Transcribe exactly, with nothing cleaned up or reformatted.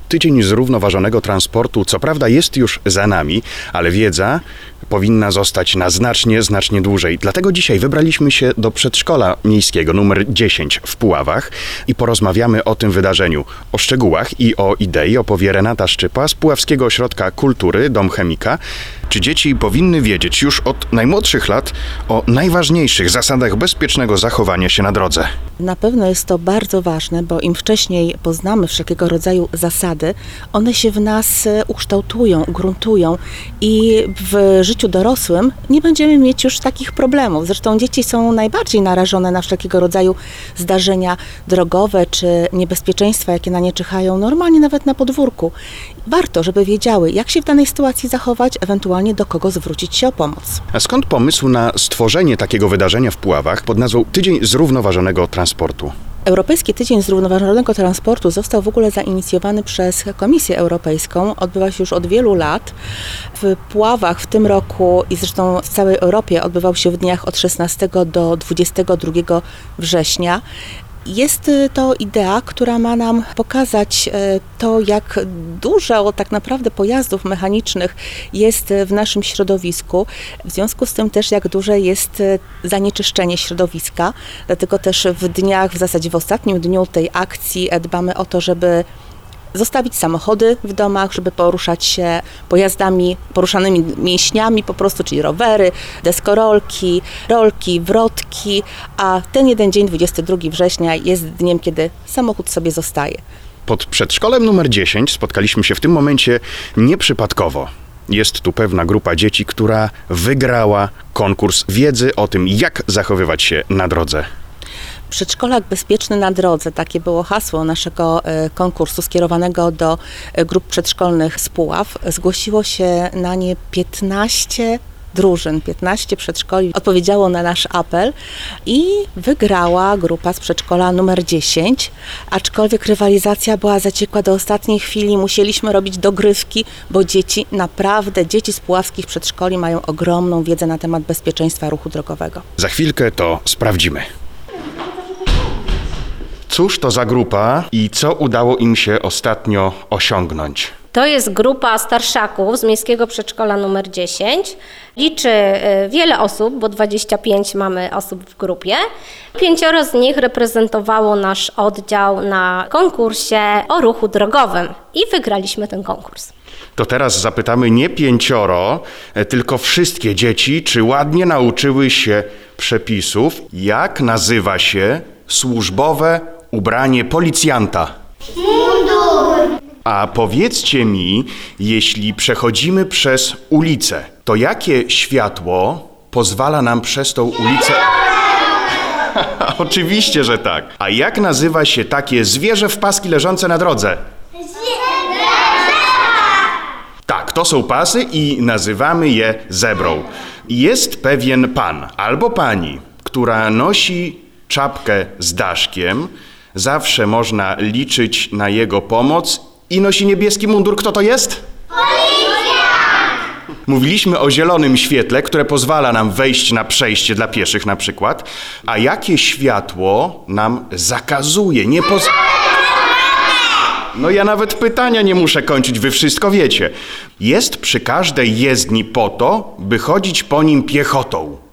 Tydzień zrównoważonego transportu co prawda jest już za nami, ale wiedza powinna zostać na znacznie, znacznie dłużej. Dlatego dzisiaj wybraliśmy się do przedszkola miejskiego numer dziesięć w Puławach i porozmawiamy o tym wydarzeniu. O szczegółach i o idei opowie Renata Szczypa z Puławskiego Ośrodka Kultury Dom Chemika. Czy dzieci powinny wiedzieć już od najmłodszych lat o najważniejszych zasadach bezpiecznego zachowania się na drodze? Na pewno jest to bardzo ważne, bo im wcześniej poznamy wszelkiego rodzaju zasady, one się w nas ukształtują, gruntują i w życiu dorosłym nie będziemy mieć już takich problemów. Zresztą dzieci są najbardziej narażone na wszelkiego rodzaju zdarzenia drogowe czy niebezpieczeństwa, jakie na nie czyhają, normalnie nawet na podwórku. Warto, żeby wiedziały, jak się w danej sytuacji zachować, ewentualnie do kogo zwrócić się o pomoc. A skąd pomysł na stworzenie takiego wydarzenia w Puławach pod nazwą Tydzień Zrównoważonego Transportu? Europejski Tydzień Zrównoważonego Transportu został w ogóle zainicjowany przez Komisję Europejską. Odbywa się już od wielu lat. W Puławach w tym roku i zresztą w całej Europie odbywał się w dniach od szesnastego do dwudziestego drugiego września. Jest to idea, która ma nam pokazać to, jak dużo tak naprawdę pojazdów mechanicznych jest w naszym środowisku. W związku z tym też jak duże jest zanieczyszczenie środowiska. Dlatego też w dniach, w zasadzie w ostatnim dniu tej akcji dbamy o to, żeby zostawić samochody w domach, żeby poruszać się pojazdami poruszanymi mięśniami po prostu, czyli rowery, deskorolki, rolki, wrotki, a ten jeden dzień, dwudziestego drugiego września, jest dniem, kiedy samochód sobie zostaje. Pod przedszkolem numer dziesięć spotkaliśmy się w tym momencie nieprzypadkowo. Jest tu pewna grupa dzieci, która wygrała konkurs wiedzy o tym, jak zachowywać się na drodze. Przedszkolak bezpieczny na drodze, takie było hasło naszego konkursu skierowanego do grup przedszkolnych z Puław. Zgłosiło się na nie piętnaście drużyn, piętnaście przedszkoli odpowiedziało na nasz apel i wygrała grupa z przedszkola numer dziesięć, aczkolwiek rywalizacja była zaciekła do ostatniej chwili, musieliśmy robić dogrywki, bo dzieci, naprawdę dzieci z puławskich przedszkoli mają ogromną wiedzę na temat bezpieczeństwa ruchu drogowego. Za chwilkę to sprawdzimy. Cóż to za grupa i co udało im się ostatnio osiągnąć? To jest grupa starszaków z Miejskiego Przedszkola numer dziesięć. Liczy wiele osób, bo dwadzieścia pięć mamy osób w grupie. Pięcioro z nich reprezentowało nasz oddział na konkursie o ruchu drogowym i wygraliśmy ten konkurs. To teraz zapytamy nie pięcioro, tylko wszystkie dzieci, czy ładnie nauczyły się przepisów, jak nazywa się służbowe ubranie policjanta. Mundur! A powiedzcie mi, jeśli przechodzimy przez ulicę, to jakie światło pozwala nam przez tą ulicę... Oczywiście, że tak. A jak nazywa się takie zwierzę w paski leżące na drodze? Zebra! Tak, to są pasy i nazywamy je zebrą. Jest pewien pan albo pani, która nosi czapkę z daszkiem, zawsze można liczyć na jego pomoc i nosi niebieski mundur. Kto to jest? Policja! Mówiliśmy o zielonym świetle, które pozwala nam wejść na przejście dla pieszych na przykład. A jakie światło nam zakazuje? Nie poz... No ja nawet pytania nie muszę kończyć, wy wszystko wiecie. Jest przy każdej jezdni po to, by chodzić po nim piechotą.